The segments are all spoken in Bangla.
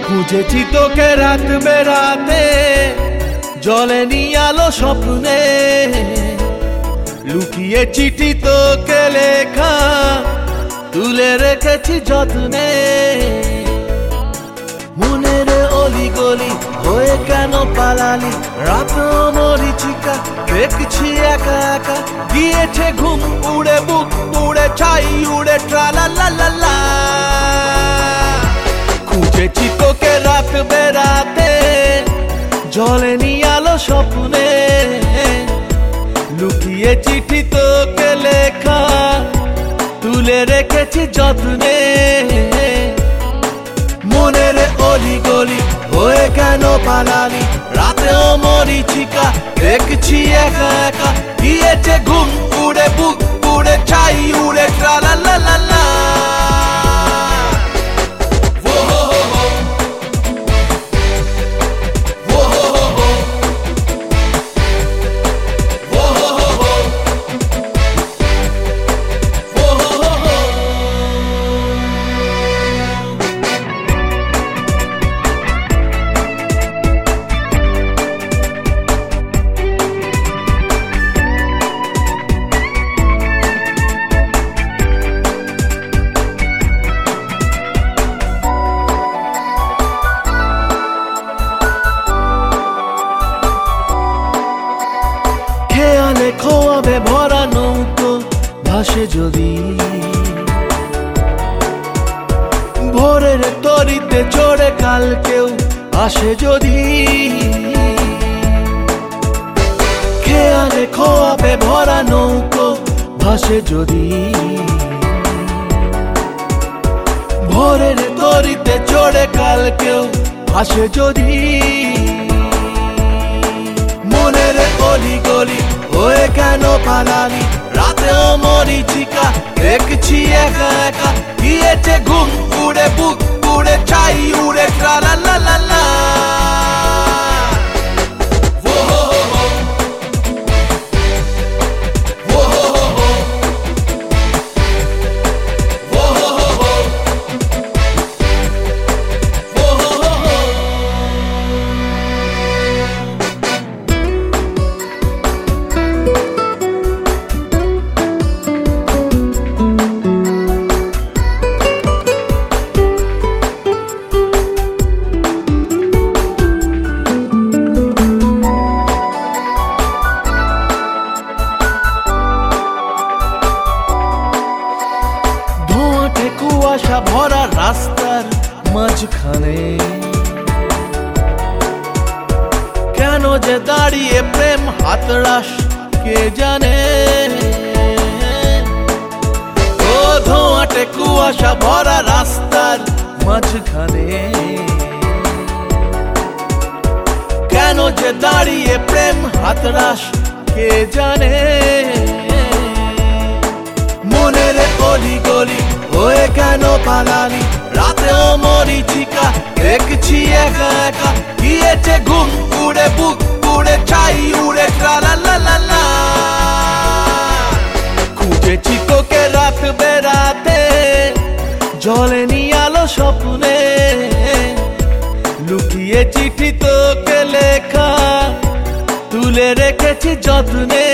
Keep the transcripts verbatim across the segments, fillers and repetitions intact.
খুঁজেছি তোকে রাত বেরাতে, জ্বলেনি আলো স্বপ্নে, লুকিয়ে চিঠি তোকে লেখা, তুলে রেখেছি যত্নে। মনের অলি গলি হয়ে কেন পালালি, রাত মরিচিকা দেখছি একা একা, গিয়েছে ঘুম উড়ে বুক উড়ে ছাই উড়ে ট্রালা লা লা লা। খুঁজেছি তোকে রাত বেরাতে, জ্বলেনি আলো স্বপ্নে, লুকিয়ে চিঠি তোকে লেখা, তুলে রেখেছি যত্নে। মনের অলি গলি হয়ে কেন পালালি, রাতেও মরিচিকা দেখছি একা একা, গিয়েছে ঘুম উড়ে বুক উড়ে ছাই উড়ে ট্রালা লা লা লা। খেয়ালে খোয়াবে ভরা নৌকো ভাসে যদি, ভোরের তরিতে চড়ে কাল কেউ আসে যদি। খেয়ালে খোয়াবে ভরা নৌকো ভাসে যদি, ভোরের তরিতে চড়ে কাল কেউ আসে যদি। মনের অলি গলি হয়ে কেন পালালি, রাতেও মরিচিকা দেখছি একা একা, গিয়েছে ঘুম উড়ে বুক উড়ে ছাই উড়ে ট্রালা লা লা লা। কুয়াশা ভরা রাস্তার মাঝখানে, কেন যে দাঁড়িয়ে প্রেম হাতড়াস কে জানে। ও ধোঁয়াটে কুয়াশা ভরা রাস্তার মাঝখানে, কেন যে দাঁড়িয়ে প্রেম হাতড়াস কে জানে। মনের অলি গলি হয়ে কেন পালালি, রাতেও মরিচিকা দেখছি একা একা, গিয়েছে ঘুম উড়ে বুক উড়ে ছাই উড়ে ট্রালা লা লা লা। খুঁজেছি তোকে রাত বেরাতে, জ্বলেনি আলো স্বপ্নে, লুকিয়ে চিঠি তোকে লেখা, তুলে রেখেছি যত্নে।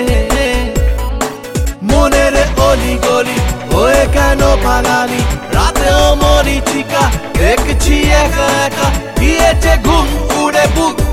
মনের অলি গলি হয়ে কেন পালালি, রাতেও মরিচিকা দেখছি একা একা, গিয়েছে ঘুম উড়ে বুক